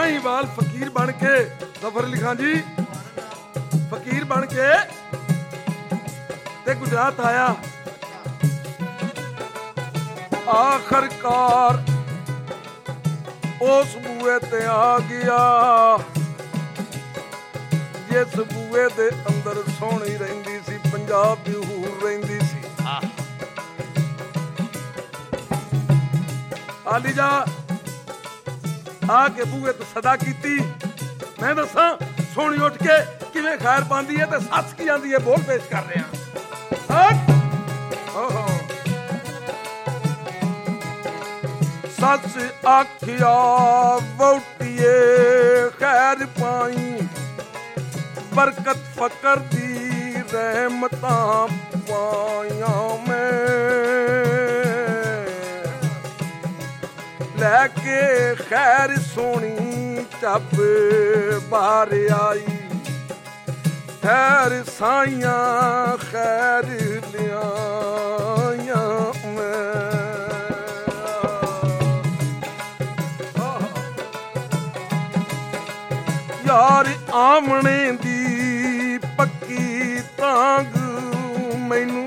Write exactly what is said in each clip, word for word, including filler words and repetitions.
ਮਹੀਵਾਲ ਫਕੀਰ ਬਣ ਕੇ ਜ਼ਫਰ ਅਲੀ ਖਾਨ ਜੀ ਫਕੀਰ ਬਣ ਕੇ ਤੇ ਗੁਜਰਾਤ ਆਇਆ। ਆਖਰਕਾਰ ਉਸ ਬੂਏ ਤੇ ਆ ਗਿਆ ਜਿਸ ਬੂਏ ਦੇ ਅੰਦਰ ਸੋਹਣੀ ਰਹਿੰਦੀ ਸੀ, ਪੰਜਾਬ ਦੀ ਹੂਰ ਰਹਿੰਦੀ ਸੀ। ਆਲੀ ਜਾ ਆ ਕੇ ਬੂਏ ਤੋਂ ਸਦਾ ਕੀਤੀ। ਮੈਂ ਦੱਸਾਂ ਸੋਹਣੀ ਉੱਠ ਕੇ ਕਿਵੇਂ ਖੈਰ ਪਾਉਂਦੀ ਹੈ ਤੇ ਸੱਸ ਕੀ ਜਾਂਦੀ ਹੈ, ਬੋਲ ਪੇਸ਼ ਕਰ ਰਿਹਾ। ਸੱਸ ਆਖਿਆ ਵਹੁਟੀਏ ਖੈਰ ਪਾਈ, ਬਰਕਤ ਫਕਰ ਦੀ ਰਹਿਮਤਾਂ ਪਾਈਆਂ ਮੈਂ, ਲੈ ਕੇ ਖੈਰ ਸੋਹਣੀ ਚੱਬ ਬਾਹਰ ਆਈ। ਖੈਰ ਸਾਈਆਂ ਖੈਰ ਲਿਆਈਆਂ ਮੈਂ, ਯਾਰ ਆਮਣੇ ਦੀ ਪੱਕੀ ਤਾਂਗ ਮੈਨੂੰ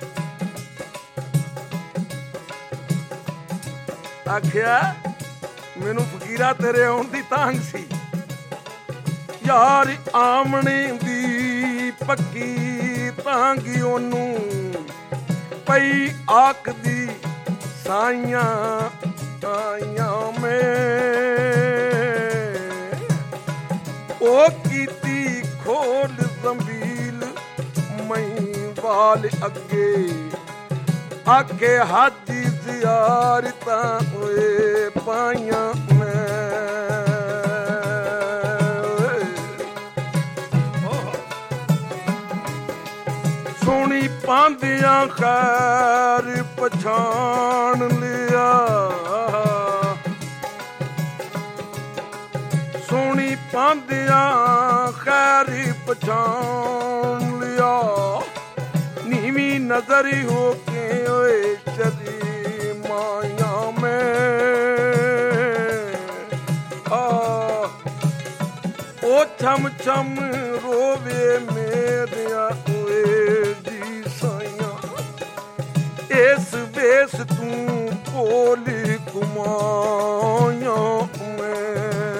ਆਖਿਆ, ਮੈਨੂੰ ਫਕੀਰਾ ਤੇਰੇ ਆਉਣ ਦੀ ਤਾਂਗ ਸੀ। ਯਾਰ ਆਮਣੇ ਦੀ ਪੱਕੀ ਤਾਂਗ ਉਹਨੂੰ ਪਈ ਆਖਦੀ ਸਾਈਆਂ ਆਈਆਂ ਮੈਂ, ਉਹ ਕੀਤੀ ਖੋਲ ਜ਼ੰਬੀਲ ਮਹੀਵਾਲ ਅੱਗੇ, ਆਕੇ ਹਾਜੀ ਜ਼ਿਆਰਤਾਂ ਹੋਏ ਪਾਈਆਂ ਮੈਂ। ਸੋਹਣੀ ਪਾਂਦਿਆਂ ਖੈਰ ਪਛਾਣ ਲਿਆ, ਸੋਹਣੀ ਪਾਂਦਿਆਂ ਖੈਰ ਪਛਾਣ ਲਿਆ, ਨੀਵੀਂ ਨਜ਼ਰ ਹੋ ਕੇ ਓਏ ਚਲੀ ਮਾਇਆ ਮੈਂ। ਆ ਉਹ ਛਮ ਛਮ ਰੋਵੇ ਮੇਰਿਆ ਓਏ ਜੀ ਸਾਈਆਂ, ਇਸ ਵੇਸ ਤੂੰ ਕੋਲ ਕੁਮਾਇਆ ਮੈਂ।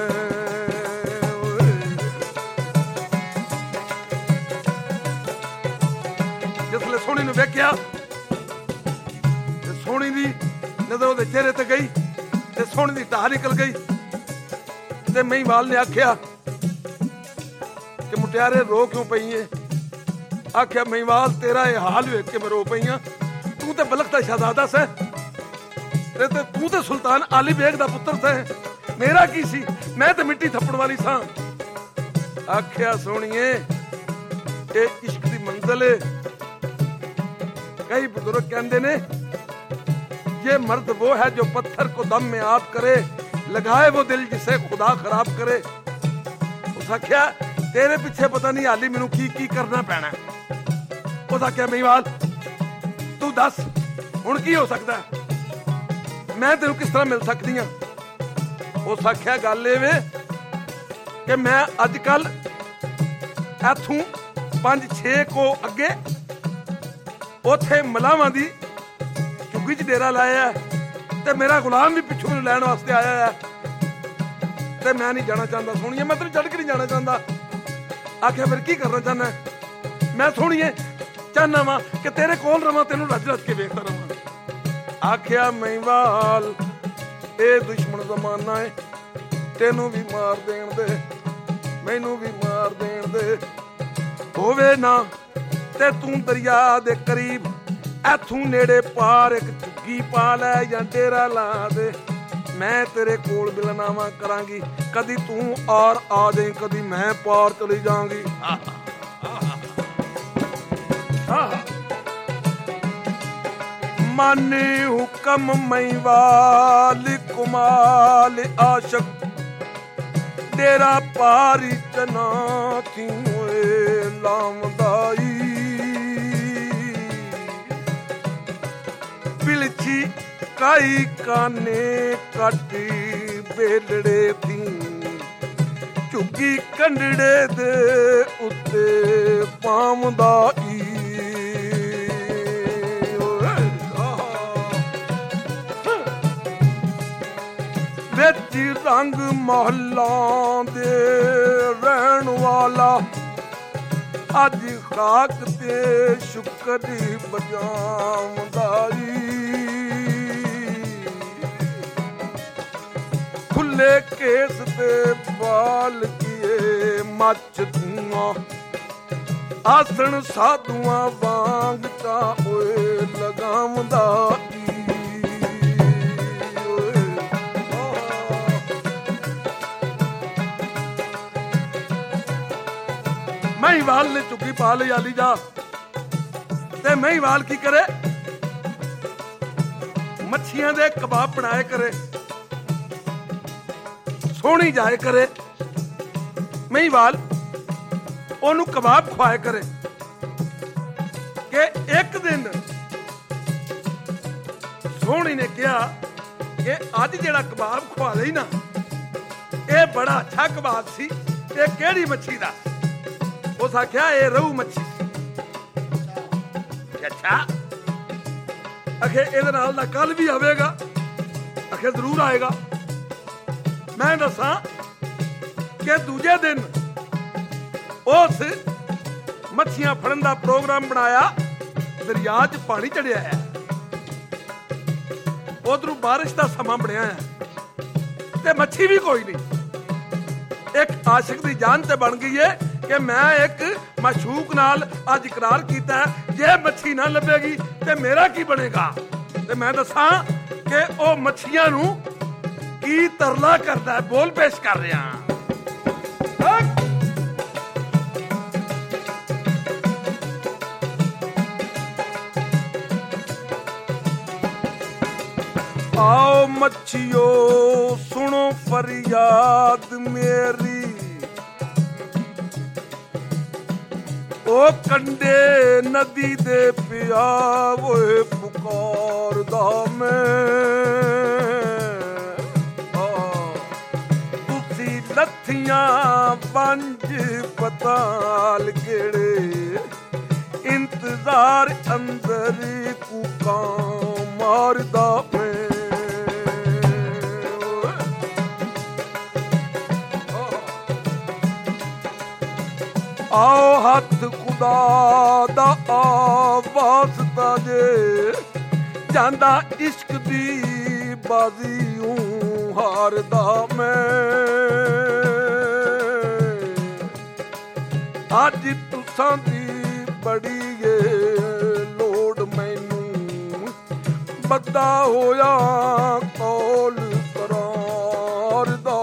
ਜਿਸਲੇ ਸੋਹਣੀ ਨੂੰ ਵੇਖਿਆ ਤੇ ਸੋਹਣੀ ਦੀ ਨਜ਼ਰ ਉਹਦੇ ਚਿਹਰੇ ਤੇ ਗਈ ਤੇ ਸੋਹਣੀ ਦੀ ਢਾਹ ਨਿਕਲ ਗਈ ਤੇ ਮਹੀਵਾਲ ਨੇ ਆਖਿਆ ਕਿ ਮੁਟਿਆਰੇ ਰੋ ਕਿਉਂ ਪਈ ਏ? ਆਖਿਆ ਮਹੀਵਾਲ ਤੇਰਾ ਇਹ ਹਾਲ ਵੇਖ ਕੇ ਮੈਂ ਰੋ ਪਈ ਆਂ, ਤੂੰ ਤੇ ਬਲਖ ਦਾ ਸ਼ਹਜ਼ਾਦਾ ਸੈਂ ਤੇ ਤੂੰ ਤੇ ਸੁਲਤਾਨ ਆਲੀ ਬੇਗ ਦਾ ਪੁੱਤਰ ਸੈਂ, ਮੇਰਾ ਕੀ ਸੀ? ਮੈਂ ਤੇ ਮਿੱਟੀ ਥੱਪੜ ਵਾਲੀ ਸਾਂ। ਆਖਿਆ ਸੋਹਣੀਏ ਇਹ ਇਸ਼ਕ ਦੀ ਮੰਜ਼ਲ ਏ। कई बुजुर्ग कहते ने ये मर्द वो है जो पत्थर को दम में आप करे, लगाए वो दिल जिसे खुदा खराब करे। उस आख्या तेरे पीछे पता नहीं हाली मैनू की की करना पैना। उस आख्या महीवाल तू दस हुण की हो सकता है, मैं तेनू किस तरह मिल सकती हाँ? उस आख्या गल इवें कि मैं अजकल इथों पंज छे को अगे ਉੱਥੇ ਮਲਾਵਾਂ ਦੀ ਝੁੱਗੀ 'ਚ ਡੇਰਾ ਲਾਇਆ ਤੇ ਮੇਰਾ ਗੁਲਾਮ ਵੀ ਪਿੱਛੋਂ ਮੈਨੂੰ ਲੈਣ ਵਾਸਤੇ ਆਇਆ ਹੈ ਤੇ ਮੈਂ ਨਹੀਂ ਜਾਣਾ ਚਾਹੁੰਦਾ। ਸੋਹਣੀਏ ਮੈਂ ਤੈਨੂੰ ਛੱਡ ਕੇ ਨਹੀਂ ਜਾਣਾ ਚਾਹੁੰਦਾ। ਆਖਿਆ ਫਿਰ ਕੀ ਕਰਨਾ ਚਾਹੁੰਦਾ? ਮੈਂ ਸੋਹਣੀਏ ਚਾਹੁੰਦਾ ਵਾਂ ਕਿ ਤੇਰੇ ਕੋਲ ਰਵਾਂ, ਤੈਨੂੰ ਰੱਜ ਰੱਜ ਕੇ ਵੇਖਦਾ ਰਵਾਂ। ਆਖਿਆ ਮਹੀਵਾਲ ਇਹ ਦੁਸ਼ਮਣ ਜ਼ਮਾਨਾ ਹੈ, ਤੈਨੂੰ ਵੀ ਮਾਰ ਦੇਣ ਦੇ, ਮੈਨੂੰ ਵੀ ਮਾਰ ਦੇਣ ਦੇ। ਹੋਵੇ ਨਾ ਤੇ ਤੂੰ ਦਰਿਆ ਦੇ ਕਰੀਬ ਐਥੋਂ ਨੇੜੇ ਪਾਰ ਇੱਕ ਝੁੱਗੀ ਪਾ ਲੈ ਜਾਂ ਡੇਰਾ ਲਾ ਦੇ, ਮੈਂ ਤੇਰੇ ਕੋਲ ਮਿਲਨਾਵਾਂ ਕਰਾਂਗੀ। ਕਦੀ ਤੂੰ ਔਰ ਆ ਜਾਈਂ, ਕਦੀ ਮੈਂ ਪਾਰ ਚਲੀ ਜਾਵਾਂਗੀ। माने हुक्म महीवाल कुमाल आशक डेरा पारी चना थी लामदाई पिलची काई काने काटी बेलड़े थी ਝੁੱਗੀ ਕੰਢੜੇ ਦੇ ਉੱਤੇ ਪਾਉਂਦਾ ਈ ਵਿੱਚ ਰੰਗ ਮਹੱਲਾਂ ਦੇ ਰਹਿਣ ਵਾਲਾ ਅੱਜ ਖਾਕ ਤੇ ਸ਼ੁਕਰੀ ਬਜਾਉਂਦਾ ਈ ਖੁੱਲੇ ਕੇਸ ਤੇ ਬਾਲ ਕੀਏ ਮੱਚ ਧੂਆਂ ਆਸਣ ਸਾਧੂਆਂ ਵਾਂਗ ਤਾਂ ਓਏ ਲਗਾਉਂਦਾ ਈ ਮਹੀਵਾਲ ਨੇ ਝੁੱਗੀ ਪਾ ਲਈ ਆਲੀ ਜਾ ਤੇ ਮਹੀਵਾਲ ਕੀ ਕਰੇ ਮੱਛੀਆਂ ਦੇ ਕਬਾਬ ਬਣਾਏ ਕਰੇ ਸੋਹਣੀ ਜਾਏ ਕਰੇ ਮਹੀਵਾਲ ਉਹਨੂੰ ਕਬਾਬ ਖਵਾਏ ਕਰੇ ਕਿ ਇੱਕ ਦਿਨ ਸੋਹਣੀ ਨੇ ਕਿਹਾ ਕਿ ਅੱਜ ਜਿਹੜਾ ਕਬਾਬ ਖਵਾ ਲਈ ਨਾ ਇਹ ਬੜਾ ਅੱਛਾ ਕਬਾਬ ਸੀ ਇਹ ਕਿਹੜੀ ਮੱਛੀ ਦਾ ਉਸ ਆਖਿਆ ਇਹ ਰਹੂ ਮੱਛੀ ਅੱਛਾ ਅਖੇ ਇਹਦੇ ਨਾਲ ਦਾ ਕੱਲ ਵੀ ਆਵੇਗਾ ਅਖੇ ਜ਼ਰੂਰ ਆਏਗਾ ਮੈਂ ਦੱਸਾਂ ਕਿ ਦੂਜੇ ਦਿਨ ਉਸ ਮੱਛੀਆਂ ਫੜਨ ਦਾ ਪ੍ਰੋਗਰਾਮ ਬਣਾਇਆ ਦਰਿਆ 'ਚ ਪਾਣੀ ਚੜਿਆ ਹੈ ਉਧਰੋਂ ਬਾਰਿਸ਼ ਦਾ ਸਮਾਂ ਬਣਿਆ ਹੈ ਤੇ ਮੱਛੀ ਵੀ ਕੋਈ ਨਹੀਂ ਇੱਕ ਆਸ਼ਿਕ ਦੀ ਜਾਨ ਤੇ ਬਣ ਗਈ ਹੈ ਕਿ ਮੈਂ ਇੱਕ ਮਾਸ਼ੂਕ ਨਾਲ ਅੱਜ ਇਕਰਾਰ ਕੀਤਾ ਜੇ ਮੱਛੀ ਨਾ ਲੱਭੇਗੀ ਤੇ ਮੇਰਾ ਕੀ ਬਣੇਗਾ ਤੇ ਮੈਂ ਦੱਸਾਂ ਕਿ ਉਹ ਮੱਛੀਆਂ ਨੂੰ ਕੀ ਤਰਲਾ ਕਰਦਾ ਬੋਲ ਪੇਸ਼ ਕਰ ਰਿਹਾ आओ मच्छियो सुनो फरियाद मेरी ओ कंडे नदी दे पिया ओए पुकारदा मैं तुसी लत्थियां पंज पताल केड़े इंतजार अंदर कूका मारदा मैं आओ हथ खुदा दा वास्ता जे जांदा इश्क दी बाजी हूं हारदा मैं अज तुसां दी बड़ी ए लोड़ मैनू बद्दा होया कौल करार दा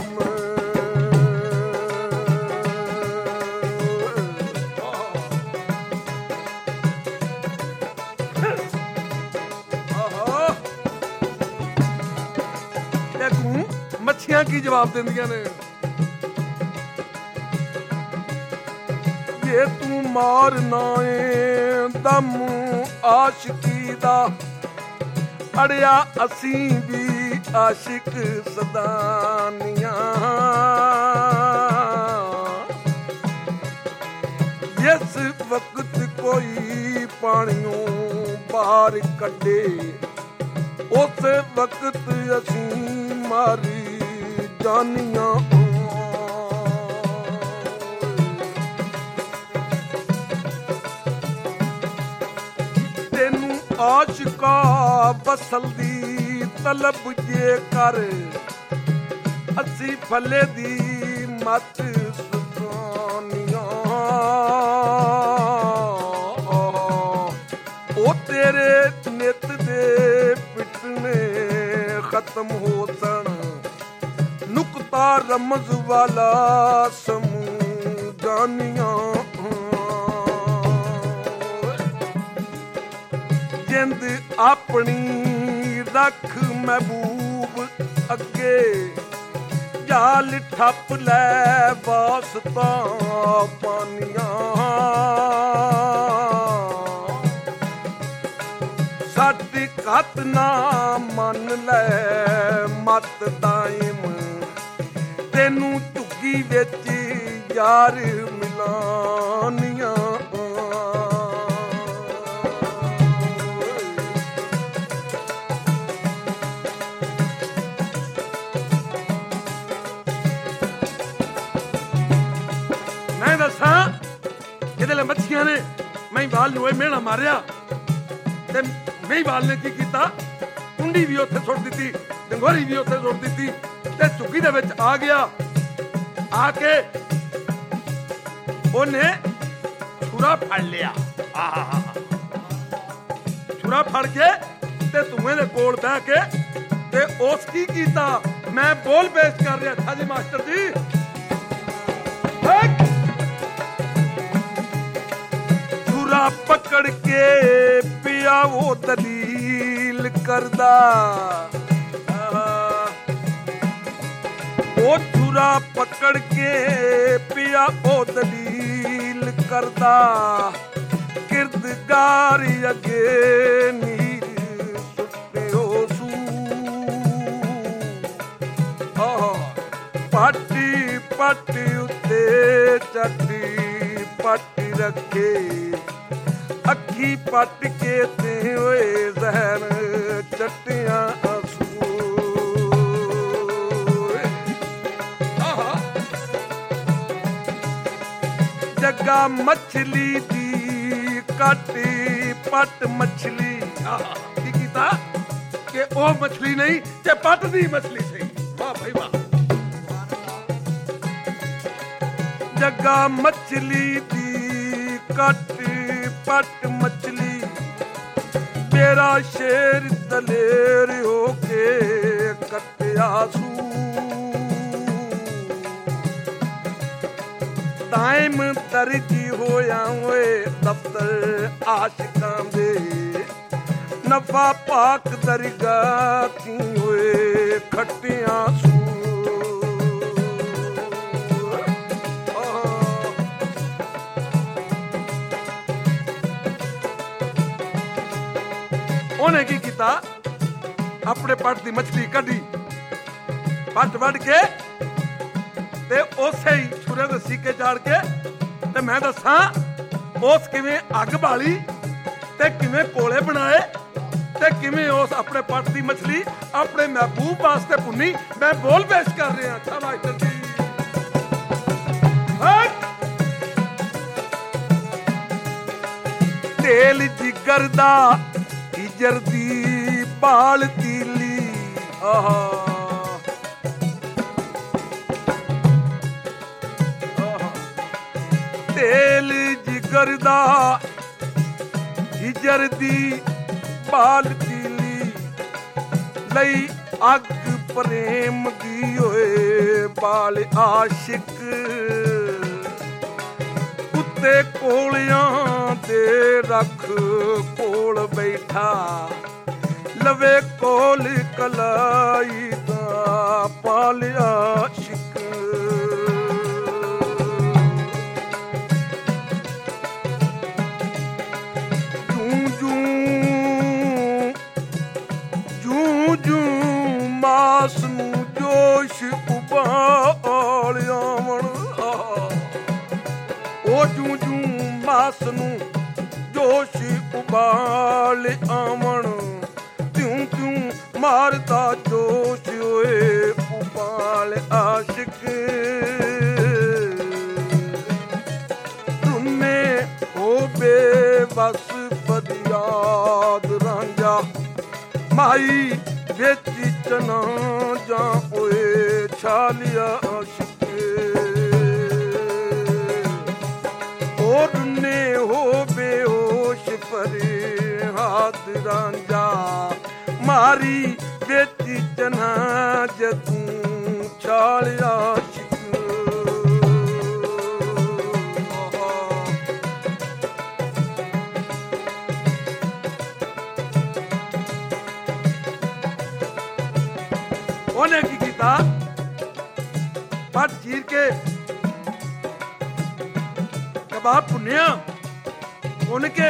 ਮੱਛੀਆਂ ਕੀ ਜਵਾਬ ਦਿੰਦੀਆਂ ਨੇ ਜੇ ਤੂੰ ਮਾਰਨਾ ਏ ਦਮ ਆਸ਼ਕੀ ਦਾ ਅੜਿਆ ਅਸੀਂ ਵੀ ਆਸ਼ਿਕ ਸਦਾਨੀਆਂ ਜਿਸ ਵਕਤ ਕੋਈ ਪਾਣੀਓਂ ਬਾਹਰ ਕੱਢੇ ਉਸ ਵਕਤ ਅਸੀਂ ਮਾਰੀ ਜਾਨੀਆਂ ਤੈਨੂੰ ਆਸ਼ਿਕਾ ਬਸਲ ਦੀ ਤਲਬ ਜੇ ਕਰ ਅਸੀਂ ਫੱਲੇ ਦੀ ਮਤ ਸੁਣਾਨੀਆਂ ਉਹ ਤੇਰੇ ਨਿਤ ਦੇ ਪਿੱਟਨੇ ਖਤਮ ਹੋ ਸਣ ਨੁਕਤਾ ਰਮਜ਼ ਵਾਲਾ ਸਮੂਹ ਜਾਨੀਆਂ ਜਿੰਦ ਆਪਣੀ ਰੱਖ ਮਹਿਬੂਬ ਅੱਗੇ ਜਾਲ ਠੱਪ ਲੈ ਵਾਸਤਾ ਪਾਨੀਆਂ ਸਾਡੀ ਘੱਟ ਨਾ ਮੰਨ ਲੈ ਮਤ ਟਾਈਮ ਤੈਨੂੰ ਝੁੱਗੀ ਅੱਗੀ ਵਿੱਚ ਯਾਰ ਮਿਲਾਨੀਆਂ ਮੈਂ ਦੱਸਾਂ ਇਹਦੇ ਲਈ ਮੱਛੀਆਂ ਨੇ ਮਹੀਂਵਾਲ ਨੂੰ ਇਹ ਮਿਹਣਾ ਮਾਰਿਆ ਤੇ ਮਹੀਂਵਾਲ ਨੇ ਕੀ ਕੀਤਾ, ਕੁੰਡੀ ਵੀ ਉੱਥੇ ਸੁੱਟ ਦਿੱਤੀ, ਡੰਗੋਰੀ ਵੀ ਉੱਥੇ ਸੁੱਟ ਦਿੱਤੀ ਤੇ ਝੁੱਗੀ ਦੇ ਵਿੱਚ ਆ ਗਿਆ। ਆ ਕੇ ਉਹਨੇ ਛੁਰਾ ਫੜ ਲਿਆ, ਆਹ ਛੁਰਾ ਫੜ ਕੇ ਤੇ ਧੂਏ ਦੇ ਕੋਲ ਬਹਿ ਕੇ ਤੇ ਉਸ ਕੀ ਕੀਤਾ, ਮੈਂ ਬੋਲ ਪੇਸ਼ ਕਰ ਰਿਹਾ ਥਾ ਜੀ ਮਾਸਟਰ ਜੀ। ਛੁਰਾ ਪਕੜ ਕੇ ਪਿਆ ਉਹ ਦਲੀਲ ਕਰਦਾ, ਉਹ ਛੁਰਾ ਪਕੜ ਕੇ ਪਿਆ ਉਹ ਦਲੀਲ ਕਰਦਾ, ਕਿਰਦਗਾਰ ਅੱਗੇ ਨੀਰ ਸੁੱਟਿਓ ਸੂ, ਪਾਟੀ ਪਾਟੀ ਉੱਤੇ ਚੱਟੀ ਪਾਟੀ ਰੱਖੇ, ਅੱਖੀ ਪੱਟ ਕੇ ਤੇ ਹੋਏ ਜ਼ਹਿਰ ਚੱਟਿਆਂ ਆਸੂ। ਜੱਗਾ ਮੱਛਲੀ ਦੀ ਕੱਟੀ ਪੱਟ ਮੱਛਲੀ, ਕੀ ਕੀਤਾ ਕਿ ਉਹ ਮੱਛਲੀ ਨਹੀਂ ਤੇ ਪੱਟ ਦੀ ਮੱਛਲੀ ਸਹੀ। ਵਾਹ ਭਾਈ ਵਾਹ। ਜੱਗਾ ਮੱਛਲੀ ਦੀ ਕੱਟੀ ਪੱਟ ਮੱਛਲੀ, ਮੇਰਾ ਸ਼ੇਰ ਦਲੇਰ ਹੋ ਕੇ ਕੱਟਿਆ ਸੂ, ਟਾਈਮ ਤਰਜੀ ਹੋਇਆ ਓਏ ਦਫ਼ਤਰ ਆਸ਼ਿਕਾਂ ਦੇ, ਨਫਾ ਪਾਕ ਦਰਗਾਹ ਥੀ ਹੋਏ ਖੱਟਿਆਂ ਸੂ। ਉਹਨੇ ਕੀ ਕੀਤਾ, ਆਪਣੇ ਪੱਟ ਦੀ ਮੱਛਲੀ ਕੱਢੀ, ਪੱਟ ਵੱਢ ਕੇ ਤੇ ਉਸੇ ਹੀ ਛੁਰੇ ਦੇ ਸੀਕੇ ਚਾੜ ਕੇ ਤੇ ਮੈਂ ਦੱਸਾਂ ਉਸ ਕਿਵੇਂ ਅੱਗ ਬਾਲੀ ਤੇ ਕਿਵੇਂ ਕੋਲੇ ਬਣਾਏ ਤੇ ਕਿਵੇਂ ਉਸ ਆਪਣੇ ਪੱਟ ਦੀ ਮੱਛਲੀ ਆਪਣੇ ਮਹਿਬੂਬ ਵਾਸਤੇ ਭੁੰਨੀ। ਮੈਂ ਬੋਲ ਪੇਸ਼ ਕਰ ਰਿਹਾ ਅੱਛਾ ਮਾਸਟਰ ਜੀ। ਤੇਲ ਜਿਗਰ ਦਾ ਹਿਜਰ ਦੀ ਬਾਲ ਤੀਲੀ, ਆਹਾ ਤੇਲ ਜਿਗਰ ਦਾ ਹਿਜਰ ਦੀ ਬਾਲ ਤੀਲੀ, ਲਈ ਅੱਗ ਪ੍ਰੇਮ ਦੀ ਹੋਏ ਬਾਲ ਆਸ਼ਿਕ, ਉੱਤੇ ਕੋਲਿਆਂ ਤੇ ਰੱਖ ਕੋਲ ਬੈਠਾ, ਲਵੇ ਕੋਲ ਕਲਾਈ ਦਾ ਪਾਲਿਆ ਸ਼ਿਕ। ਜੂੰ ਜੂੰ ਜੂੰ ਜੂੰ ਮਾਸ ਨੂੰ ਜੋਸ਼ ਉਬਾਲਿਆ ਮਣ, ਉਹ ਜੂੰ ਜੂੰ ਮਾਸ ਨੂੰ ਜੋਸ਼ ਉਬਾਲ ਆਵਣ, ਤਿਉਂ ਤਿਉਂ ਮਾਰਦਾ ਜੋਸ਼ ਓਏ ਉਬਾਲ ਆਸ਼ਿਕ। ਤੁਮੇ ਹੋ ਬੇਵਸ ਫਰਿਆਦ ਰਾਂਝਾ, ਮਾਈ ਵਿੱਚ ਚਨਾ ਜਾਂ ਓਏ ਛਾਲਿਆ ਆਸ਼ਿਕ। ਨੇ ਹੋ ਬੇਹੋਸ਼ ਫਰਿਆਦ ਰਾਂਝਾ, ਮਾਰੀ ਵਿੱਚ ਚਨਾ ਜਤੂੰ ਛਾਲਿਆ ਸ਼ਿਕ। ਉਹਨੇ ਕੀ ਕੀਤਾ, ਪੱਟ ਚੀਰ ਕੇ ਕਬਾਬ ਭੁੰਨਿਆ, ਭੁੰਨ ਕੇ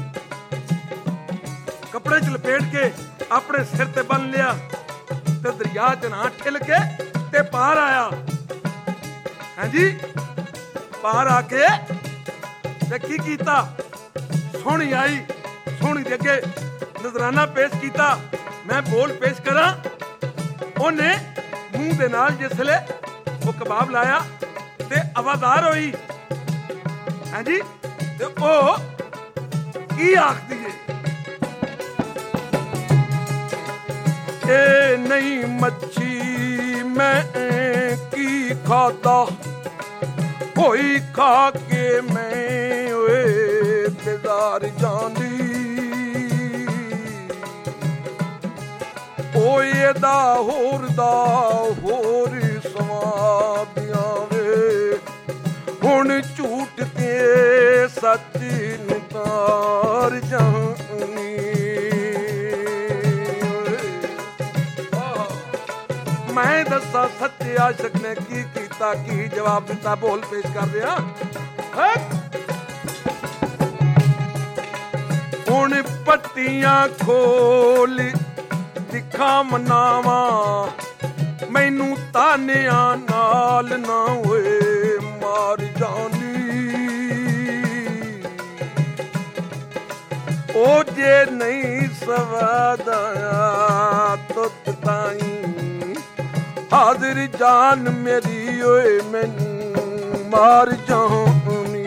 ਕੱਪੜੇ ਚ ਲਪੇਟ ਕੇ ਆਪਣੇ ਸਿਰ ਤੇ ਬੰਨ ਲਿਆ ਤੇ ਦਰਿਆ ਚ ਨਾ ਠਿਲ ਕੇ ਤੇ ਪਾਰ ਆਇਆ। ਹਾਂਜੀ ਬਾਹਰ ਆ ਕੇ ਤੇ ਕੀ ਕੀਤਾ, ਸੋਹਣੀ ਆਈ, ਸੋਹਣੀ ਦੇ ਅੱਗੇ ਨਜ਼ਰਾਨਾ ਪੇਸ਼ ਕੀਤਾ, ਮੈਂ ਬੋਲ ਪੇਸ਼ ਕਰਾਂ। ਉਹਨੇ ਮੂੰਹ ਦੇ ਨਾਲ ਜਿਸਲੇ ਉਹ ਕਬਾਬ ਲਾਇਆ ਤੇ ਆਵਾਜ਼ਾਰ ਹੋਈ, ਹਾਂਜੀ ਤੇ ਉਹ ਕੀ ਆਖਦੀ ਏ, ਇਹ ਨਹੀਂ ਮੱਛੀ ਮੈਂ ਕੀ ਖਾਦਾ, ਹੋਈ ਖਾ ਕੇ ਮੈਂ ਓਏ ਤੇਜ਼ਾਰ ਜਾਂਦੀ, ਓਏ ਇਹਦਾ ਹੋਰ ਦਾ ਹੋਰ ਸਵਾਦੀਆਂ ਵੇ, ਹੁਣ ਝੂਠ ਤੇ ਸੱਚ ਨੂੰ ਤਾਰ ਜਾਣੀ। ਮੈਂ ਦੱਸਾਂ ਸੱਚੇ ਆਸ਼ਕ ਨੇ ਕੀ ਕੀਤਾ, ਕੀ ਜਵਾਬ ਦਿੱਤਾ, ਬੋਲ ਪੇਸ਼ ਕਰ ਰਿਹਾ। ਹੁਣ ਪੱਟੀਆਂ ਖੋਲ ਦਿਖਾ ਮਨਾਵਾ, ਮੈਨੂੰ ਤਾਨਿਆਂ ਨਾਲ ਨਾ ਹੋਏ ਮਾਰ ਜਾਣੀ, ਉਹ ਜੇ ਨਹੀਂ ਸਵਾਦ ਆਇਆ ਤੁਤ ਤਾਈ, ਹਾਜ਼ਰ ਜਾਨ ਮੇਰੀ ਓਏ ਮੈਨੂੰ ਮਾਰ ਜਾਣੀ।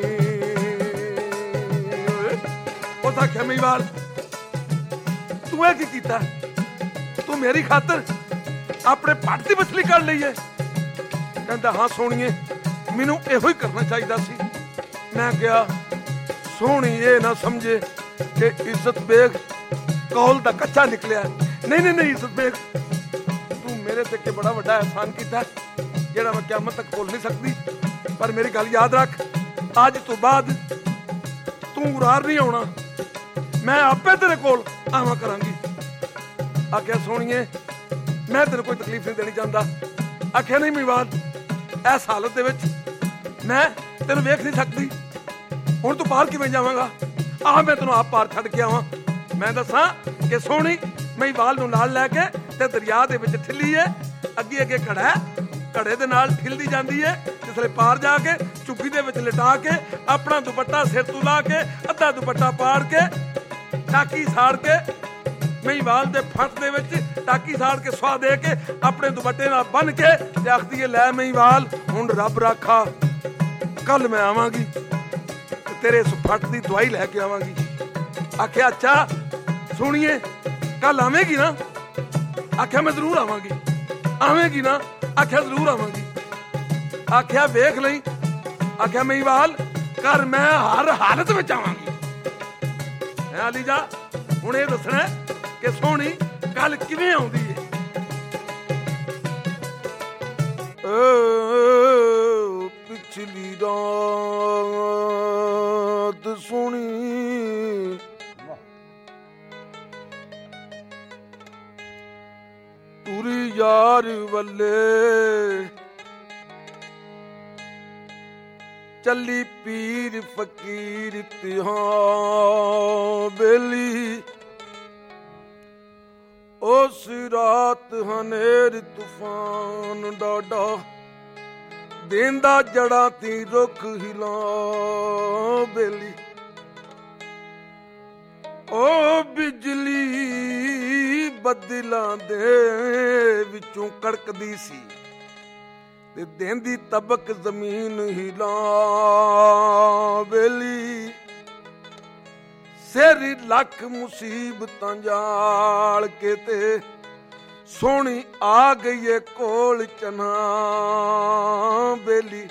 ਉਹ ਆਖਿਆ ਮਹੀਵਾਲ ਤੂੰ ਇਹ ਕੀ ਕੀਤਾ, ਤੂੰ ਮੇਰੀ ਖਾਤਰ ਆਪਣੇ ਪੱਟ ਦੀ ਮਛਲੀ ਕੱਢ ਲਈ ਏ। ਕਹਿੰਦਾ ਹਾਂ ਸੋਹਣੀਏ ਮੈਨੂੰ ਇਹੋ ਹੀ ਕਰਨਾ ਚਾਹੀਦਾ ਸੀ। ਮੈਂ ਕਿਹਾ ਸੋਹਣੀ ਇਹ ਨਾ ਸਮਝੇ ਕਿ ਇੱਜ਼ਤ ਬੇਗ ਕੌਲ ਦਾ ਕੱਚਾ ਨਿਕਲਿਆ। ਨਹੀਂ ਨਹੀਂ ਨਹੀਂ ਇੱਜ਼ਤ ਬੇਗ, ਤੂੰ ਮੇਰੇ ਤੇ ਕਿ ਬੜਾ ਵੱਡਾ ਅਹਿਸਾਨ ਕੀਤਾ ਜਿਹੜਾ ਮੈਂ ਕਿਆਮਤ ਤੱਕ ਭੁੱਲ ਨਹੀਂ ਸਕਦੀ। ਪਰ ਮੇਰੀ ਗੱਲ ਯਾਦ ਰੱਖ, ਅੱਜ ਤੋਂ ਬਾਅਦ ਤੂੰ ਉਰਾਰ ਨਹੀਂ ਆਉਣਾ, ਮੈਂ ਆਪੇ ਤੇਰੇ ਕੋਲ ਆਵਾਂ ਕਰਾਂਗੀ। ਆਖਿਆ ਸੋਹਣੀਏ ਮੈਂ ਤੈਨੂੰ ਕੋਈ ਤਕਲੀਫ ਨਹੀਂ ਦੇਣੀ ਚਾਹੁੰਦਾ। ਆਖਿਆ ਨਹੀਂ ਮਹੀਵਾਲ ਇਸ ਹਾਲਤ ਦੇ ਵਿੱਚ ਮੈਂ ਤੈਨੂੰ ਵੇਖ ਨਹੀਂ ਸਕਦੀ, ਹੁਣ ਤੂੰ ਪਾਰ ਕਿਵੇਂ ਜਾਵਾਂਗਾ, ਆਹ ਮੈਂ ਤੈਨੂੰ ਆਪ ਪਾਰ ਛੱਡ ਕੇ ਆਵਾਂ। ਮੈਂ ਦੱਸਾਂ ਕਿ ਸੋਹਣੀ ਮਹੀਵਾਲ ਨੂੰ ਨਾਲ ਲੈ ਕੇ ਤੇ ਦਰਿਆ ਦੇ ਵਿੱਚ ਠਿੱਲੀ ਏ, ਅੱਗੇ ਅੱਗੇ ਘੜਾ, ਘੜੇ ਦੇ ਨਾਲ ਠਿੱਲਦੀ ਜਾਂਦੀ ਏ। ਜਿਸਲੇ ਪਾਰ ਜਾ ਕੇ ਚੁੱਕੀ ਦੇ ਵਿੱਚ ਲਿਟਾ ਕੇ ਆਪਣਾ ਦੁਪੱਟਾ ਸਿਰ ਤੋਂ ਲਾ ਕੇ ਅੱਧਾ ਦੁਪੱਟਾ ਪਾੜ ਕੇ ਟਾਕੀ ਸਾੜ ਕੇ ਮਹੀਵਾਲ ਦੇ ਫੱਟ ਦੇ ਵਿੱਚ ਟਾਕੀ ਸਾੜ ਕੇ ਸੁਆ ਦੇ ਕੇ ਆਪਣੇ ਦੁਪੱਟੇ ਨਾਲ ਬੰਨ ਕੇ ਤੇ ਆਖਦੀ ਏ ਲੈ ਮਹੀਵਾਲ ਹੁਣ ਰੱਬ ਰਾਖਾ, ਕੱਲ ਮੈਂ ਆਵਾਂਗੀ ਤੇਰੇ ਇਸ ਫੱਟ ਦੀ ਦਵਾਈ ਲੈ ਕੇ ਆਵਾਂਗੀ। ਆਖਿਆ ਅੱਛਾ ਸੁਣੀਏ ਕੱਲ ਆਵੇਂਗੀ ਨਾ? ਆਖਿਆ ਮੈਂ ਜ਼ਰੂਰ ਆਵਾਂਗੀ। ਆਵੇਂਗੀ ਨਾ? ਆਖਿਆ ਜ਼ਰੂਰ ਆਵਾਂਗੀ। ਆਖਿਆ ਵੇਖ ਲਈ। ਆਖਿਆ ਮਹੀਵਾਲ ਕਰ ਮੈਂ ਹਰ ਹਾਲਤ ਵਿੱਚ ਆਵਾਂਗੀ। ਹੈ ਆਲੀ ਜਾ ਹੁਣ ਇਹ ਦੱਸਣਾ ਕਿ ਸੋਹਣੀ ਕੱਲ ਕਿਵੇਂ ਆਉਂਦੀ ਏ। ਪਿਛਲੀ ਰਾਤ ਸੋਹਣੀ ਤੁਰੀ ਯਾਰ ਵੱਲੇ, ਚੱਲੀ ਪੀਰ ਫਕੀਰ ਤਿਹਾਂ ਬੇਲੀ, ਉਸ ਰਾਤ ਹਨੇਰ ਤੂਫਾਨ ਡਾਡਾ, ਦੇਂਦਾ ਜੜਾਂ ਤੀ ਰੁੱਖ ਹਿਲਾਂ ਬੇਲੀ, ਓ ਬਿਜਲੀ ਬੱਦਲਾਂ ਦੇ ਵਿੱਚੋਂ ਕੜਕਦੀ ਸੀ ਤੇ ਦੇਂਦੀ ਤਬਕ ਜ਼ਮੀਨ ਹਿਲਾਂ ਬੇਲੀ, ਸਿਰ ਲੱਖ ਮੁਸੀਬਤਾਂ ਜਾਲ ਕੇ ਤੇ ਸੋਹਣੀ ਆ ਗਈ ਏ ਕੋਲ ਚਨਾ ਬੇਲੀ।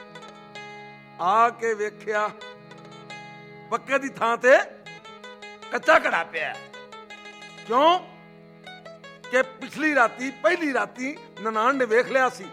ਆ ਕੇ ਵੇਖਿਆ ਪੱਕੇ ਦੀ ਥਾਂ ਤੇ ਕੱਚਾ ਘੜਾ ਪਿਆ। ਕਿਉਂ ਕਿ ਪਿਛਲੀ ਰਾਤੀ ਪਹਿਲੀ ਰਾਤੀ ਨਨਾਣ ਨੇ ਵੇਖ ਲਿਆ ਸੀ,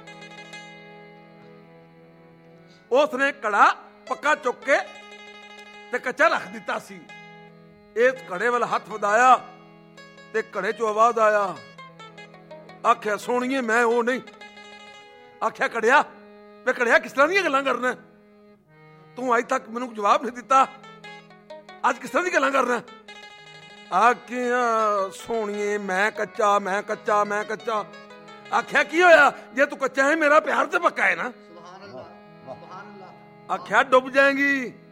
ਉਸਨੇ ਘੜਾ ਪੱਕਾ ਚੁੱਕ ਕੇ ਤੇ ਕੱਚਾ ਰੱਖ ਦਿੱਤਾ ਸੀ। ਇਸ ਘੜੇ ਵੱਲ ਹੱਥ ਵਧਾਇਆ ਤੇ ਘੜੇ ਚੋਂ ਆਵਾਜ਼ ਆਇਆ। ਆਖਿਆ ਸੋਹਣੀਏ ਮੈਂ ਉਹ ਨਹੀਂ। ਆਖਿਆ ਘੜਿਆ ਵੇ ਘੜਿਆ ਕਿਸ ਤਰ੍ਹਾਂ ਦੀਆਂ ਗੱਲਾਂ ਕਰਨਾ, ਤੂੰ ਅੱਜ ਤੱਕ ਮੈਨੂੰ ਜਵਾਬ ਨਹੀਂ ਦਿੱਤਾ, ਅੱਜ ਕਿਸ ਤਰ੍ਹਾਂ ਦੀ ਗੱਲਾਂ ਕਰਨਾ। ਆਖਿਆ ਸੋਹਣੀਏ ਮੈਂ ਕੱਚਾ ਮੈਂ ਕੱਚਾ ਮੈਂ ਕੱਚਾ। ਆਖਿਆ ਕੀ ਹੋਇਆ, ਜੇ ਤੂੰ ਕੱਚਾ ਹੈ ਮੇਰਾ ਪਿਆਰ ਤੇ ਪੱਕਾ ਹੈ ਨਾ। आख्या डुब जाएंगी,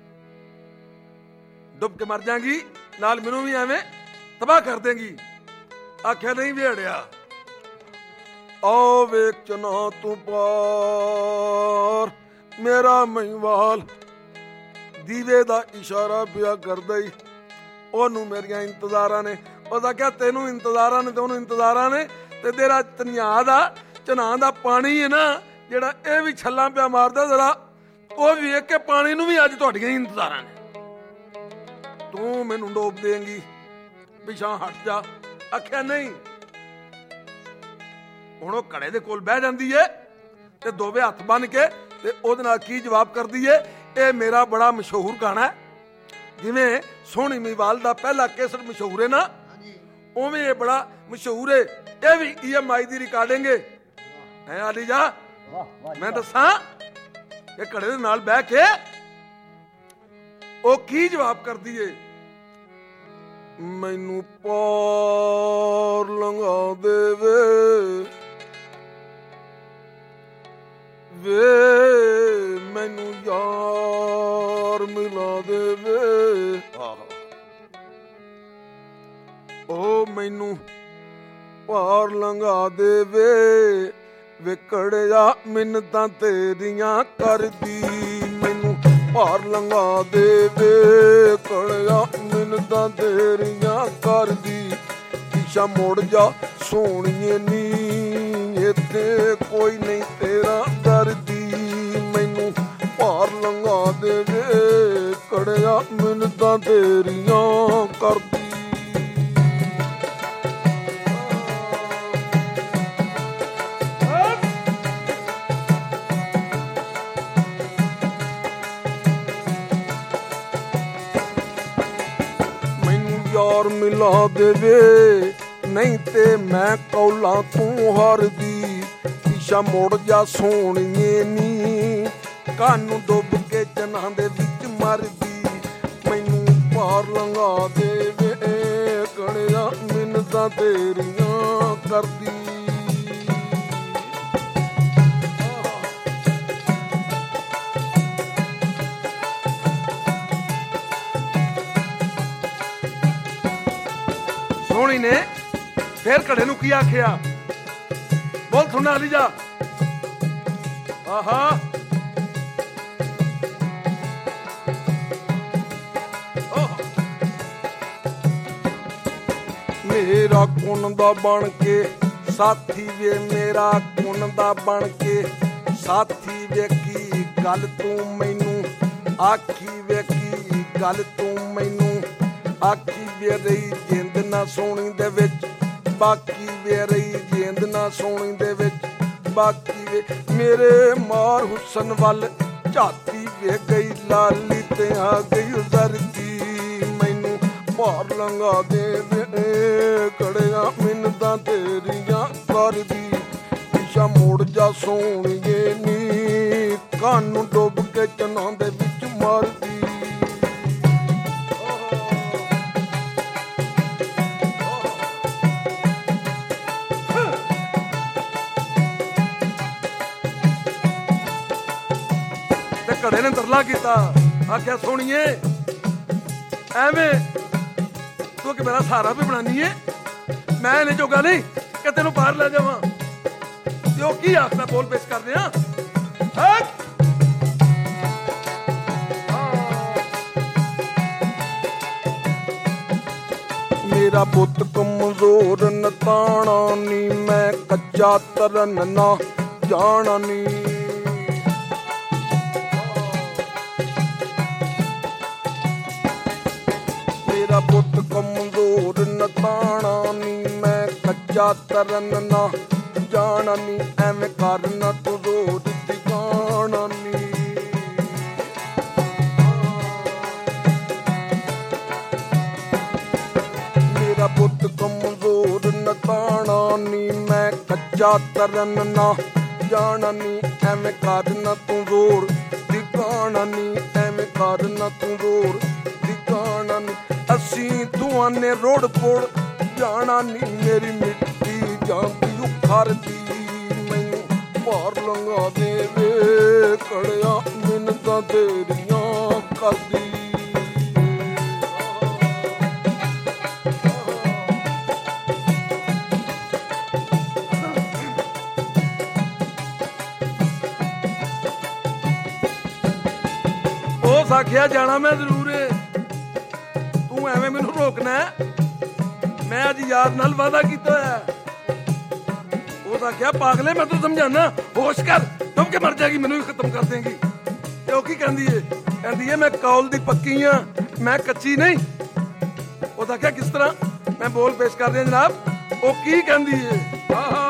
डुब के मर जाएंगी, नाल मैनू भी एवें तबाह कर देंगी। आख्या नहीं भेड़िया, आओ वेख चना तू पार मेरा महिवाल। दीवे दा इशारा पिया कर दई, ओनू मेरिया इंतजारां ने। ओदा क्या तेनू इंतजारां ने ते ओनू इंतजारां ने, ते तेरा तनिया दा चना दा पानी है ना जेड़ा ए भी छल्लां पिया मारदा, जरा ओ वेख के पानी नू भी अज तुहाडियां इंतजारां ने। तू मैनू डोब देंगी, पिछां हट जा। आख्या नहीं। हुण ओ घड़े दे कोल बह जांदी है ते दोवे हत्थ बन के ते ओदे नाल की जवाब करदी है, ए मेरा बड़ा मशहूर गाना है। जिवें सोहनी मीवाल दा पहला कैसेट मशहूर है ना, उवें ये बड़ा मशहूर है। ये भी ई एम आई दी रिकॉर्डिंग है। आली जा मैं दसा ये घड़े दे नाल बह के ओ की जवाब करदी है, मैनू पार लंघा देवे वे, मैनू यार मिला देवे। ओ मैनू पार लंघा देवे विकड़िया मिन्नतां तेरियां करदी। मैनू पार लंघा देवे कड़िया मिन्नतां तेरियां करदी। पिछा मुड़ जा सोहणीए नी, इत्थे कोई नहीं तेरा दर्दी। मैनू पार लंघा देवे कड़िया मिन्नतां तेरियां करदी। यार मिला देवे नहीं ते मैं कौला तू हार दी। पिछा मुड़ जा सोहणीए नी, कानू डुब के चना दे विच मर दी। मैनू पार लंघा देवे कड़िया मिन्नतां तेरियां करदी। सोहनी ने फिर घड़े नू की आख्या, बोल सुना ली जा। आहा मेरा कुन दा बन के साथी वे, मेरा कुन दा बन के साथी वे, की गल तू मैनू आखी वे, की गल तू मैनू आखी वे। रही जिंद ना सोहनी दे विच, बाकी वे रही जिंद ना सोहनी दे विच, बाकी वे। मेरे मार हुसन वल झाती वे गई लाली ते आ गई उजरदी। मैनू पार लंघा देवे कड़िया मिन्नतां तेरियां करदी। पिछा मुड़ जा सोहणीए नी, कानू डुब के चना दे विच मरदी। घड़े ने तरला किया, आख्या सोहणीए एवें तू कि मेरा सहारा भी बनानी है, मैं इन्हें जोगा नहीं कि तेनू बाहर ले जावां। ते की आखना बोल पेश कर रहे हैं। मेरा पुत कमजोर नताना नी, मैं कच्चा तरन ना जाना नी। मेरा पुत कमजोर नताना नी, मैं कच्चा तरन ना जाना नी। एवें करना तू जोर दिखाना नी। मेरा पुत कमजोर नताना नी, मैं कच्चा तरन ना जाना नी। एवें करना तू जोर दिखाना नी, एवें करना तू जोर दिखाना नी। असी दुआने रोड पोड़ जाना नी, मेरी मिट्टी जाती उखारदी। मैनू पार लंघा देवे कड़िया ਮਿੰਨਤਾਂ ਤੇਰੀਆਂ ਕਰਦੀ। ਉਸ ਆਖਿਆ ਜਾਣਾ ਮੈਂ ਜ਼ਰੂਰ ਏ, ਤੂੰ ਐਵੇਂ ਮੈਨੂੰ ਰੋਕਣਾ? ਮੈਂ ਅੱਜ ਯਾਰ ਨਾਲ ਵਾਅਦਾ ਕੀਤਾ ਹੋਇਆ। ਉਹ ਆਖਿਆ ਪਾਗਲੇ ਮੈਂ ਤੈਨੂੰ ਸਮਝਾਣਾ, ਹੋਸ਼ ਕਰ, ਤੁਮ ਕੇ ਮਰ ਜਾਏਗੀ, ਮੈਨੂੰ ਵੀ ਖਤਮ ਕਰ ਦੇਂਗੀ। ਤੇ ਉਹ ਕੀ ਕਹਿੰਦੀ ਏ? ਕਹਿੰਦੀ ਏ ਮੈਂ ਕੌਲ ਦੀ ਪੱਕੀ ਆ, ਮੈਂ ਕੱਚੀ ਨਹੀਂ। ਉਹ ਆਖਿਆ ਕਿਸ ਤਰ੍ਹਾਂ? ਮੈਂ ਬੋਲ ਪੇਸ਼ ਕਰ ਰਿਹਾ ਜਨਾਬ। ਉਹ ਕੀ ਕਹਿੰਦੀ ਏ? ਆਹਾ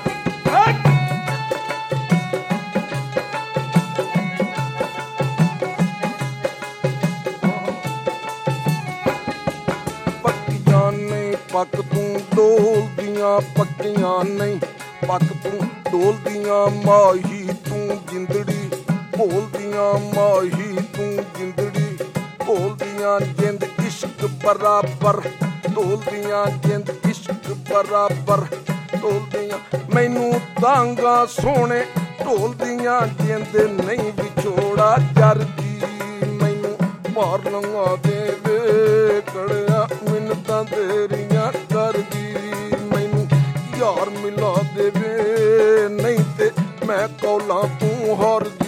ਪੱਕ ਤੂੰ ਡੋਲਦੀਆਂ ਪੱਕੀਆਂ ਨਹੀਂ, ਪੱਕ ਤੂੰ ਡੋਲਦੀਆਂ ਮਾਹੀ ਤੂੰ ਜਿੰਦੜੀ, ਭੋਲਦੀਆਂ ਮਾਹੀ ਤੂੰ ਜਿੰਦੜੀ, ਭੋਲਦੀਆਂ ਜਿੰਦ ਇਸ਼ਕ ਬਰਾਬਰ, ਢੋਲਦੀਆਂ ਜਿੰਦ ਇਸ਼ਕ ਬਰਾਬਰ, ਢੋਲਦੀਆਂ ਮੈਨੂੰ ਤਾਂਗਾ ਸੋਹਣੇ, ਢੋਲਦੀਆਂ ਜਿੰਦ ਨਹੀਂ ਵਿਛੋੜਾ ਜਰਦੀ, ਮੈਨੂੰ ਮਾਰ ਲੰਗਾ ਦੇਵੇ ਕੜਿਆ ਮਿੰਨਤਾਂ ਤੇਰੀਆਂ ਕਰਦੀ, ਮੈਨੂੰ ਯਾਰ ਮਿਲਾ ਦੇਵੇ ਨਹੀਂ ਤੇ ਮੈਂ ਕੌਲਾਂ ਤੂੰ ਹਾਰਦੀ।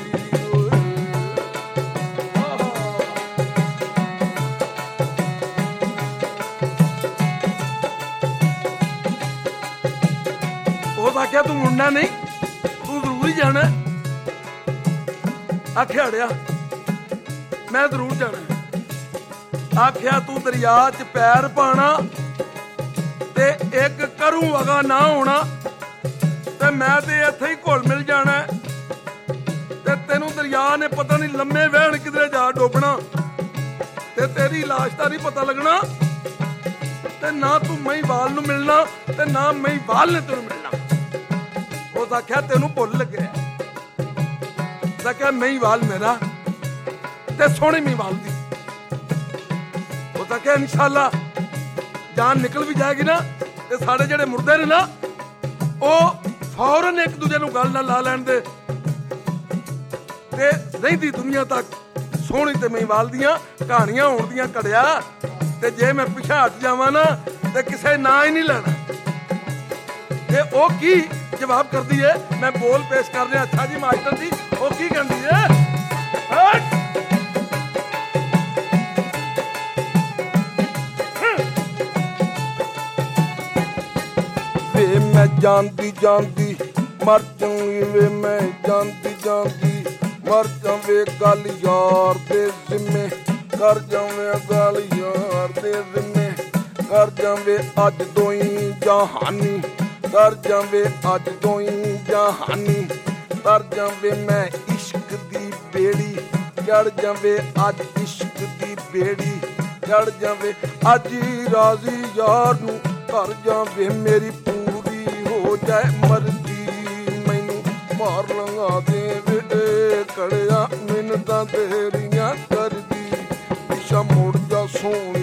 ਉਹ ਆਖਿਆ ਤੂੰ ਮੁੰਡਾ ਨਹੀਂ, ਤੂੰ ਜ਼ਰੂਰ ਹੀ ਜਾਣਾ। ਆਖਿਆ ਅੜਿਆ ਮੈਂ ਜ਼ਰੂਰ ਜਾਣਾ। ਆਖਿਆ ਤੂੰ ਦਰਿਆ ਚ ਪੈਰ ਪਾਣਾ ਤੇ ਇੱਕ ਕਰੂ ਵਗਾ ਨਾ ਹੋਣਾ ਤੇ ਮੈਂ ਤੇ ਇੱਥੇ ਹੀ ਘੁਲ ਮਿਲ ਜਾਣਾ ਤੇ ਤੈਨੂੰ ਦਰਿਆ ਨੇ ਪਤਾ ਨਹੀਂ ਲੰਮੇ ਵਹਿਣ ਕਿਧਰੇ ਜਾ ਡੋਬਣਾ ਤੇ ਤੇਰੀ ਲਾਸ਼ ਦਾ ਨਹੀਂ ਪਤਾ ਲੱਗਣਾ ਤੇ ਨਾ ਤੂੰ ਮਹੀਵਾਲ ਨੂੰ ਮਿਲਣਾ ਤੇ ਨਾ ਮਹੀਵਾਲ ਨੇ ਤੈਨੂੰ ਮਿਲਣਾ। ਉਹ ਆਖਿਆ ਤੈਨੂੰ ਭੁੱਲ ਲੱਗਿਆ। ਆਖਿਆ ਮਹੀਵਾਲ ਮੇਰਾ ਤੇ ਸੋਹਣੀ ਮਹੀਵਾਲ ਦੀ। ਉਹ ਤਾਂ ਕਿ ਇਨਸ਼ਾਅੱਲਾ ਜਾਨ ਨਿਕਲ ਵੀ ਜਾਏਗੀ ਨਾ ਤੇ ਸਾਡੇ ਜਿਹੜੇ ਮੁਰਦੇ ਨੇ ਨਾ ਉਹ ਫੌਰਨ ਇੱਕ ਦੂਜੇ ਨੂੰ ਗੱਲ ਨਾਲ ਲਾ ਲੈਣ ਦੇ ਤੇ ਰਹਿੰਦੀ ਦੁਨੀਆ ਤੱਕ ਸੋਹਣੀ ਤੇ ਮਹੀਵਾਲ ਦੀਆਂ ਕਹਾਣੀਆਂ ਹੋਣ ਦੀਆਂ ਘੜਿਆ। ਤੇ ਜੇ ਮੈਂ ਪਿਛਾ ਹਟ ਜਾਵਾਂ ਨਾ ਤੇ ਕਿਸੇ ਨਾਂ ਹੀ ਨਹੀਂ ਲੈਣਾ। ਤੇ ਉਹ ਕੀ ਜਵਾਬ ਕਰਦੀ ਏ? ਮੈਂ ਬੋਲ ਪੇਸ਼ ਕਰ ਰਿਹਾ। ਅੱਛਾ ਜੀ ਮਾਸਟਰ ਜੀ, ਉਹ ਕੀ ਕਹਿੰਦੀ ਏ? ਵੇ ਮੈਂ ਜਾਂਦੀ ਜਾਂਦੀ ਮਰ ਜਾਊਂਗੀ, ਵੇ ਮੈਂ ਜਾਂਦੀ ਜਾਂਦੀ ਮਰ ਜਾਵੇ, ਗੱਲ ਯਾਰ ਦੇ ਜ਼ਿੰਮੇ ਕਰ ਜਾਵੇਂ, ਗੱਲ ਯਾਰ ਦੇ ਜ਼ਿੰਮੇ ਕਰ ਜਾਵੇ, ਅੱਜ ਦੋਈ ਜਹਾਨੀ ਕਰ ਜਾਵੇ, ਅੱਜ ਦੋਈ ਜਹਾਨੀ ਤਰ ਜਾਵੇ, ਮੈਂ ਇਸ਼ਕ ਦੀ ਬੇੜੀ ਚੜ ਜਾਵੇ, ਅੱਜ ਇਸ਼ਕ ਦੀ ਬੇੜੀ ਚੜ ਜਾਵੇ, ਅੱਜ ਰਾਜ਼ੀ ਯਾਰ ਨੂੰ ਧਰ ਜਾਵੇ, ਮੇਰੀ ਪੂਰੀ ਹੋ ਜਾਏ ਮਰਜ਼ੀ, ਮੈਨੂੰ ਮਾਰ ਲੰਗਾ ਦੇਵੇ ਕੜਿਆ ਮਿੰਨਤਾਂ ਤੇਰੀਆਂ ਕਰਦੀ, ਪਿਛਾ ਮੁੜ ਜਾ ਸੋਹਣੀ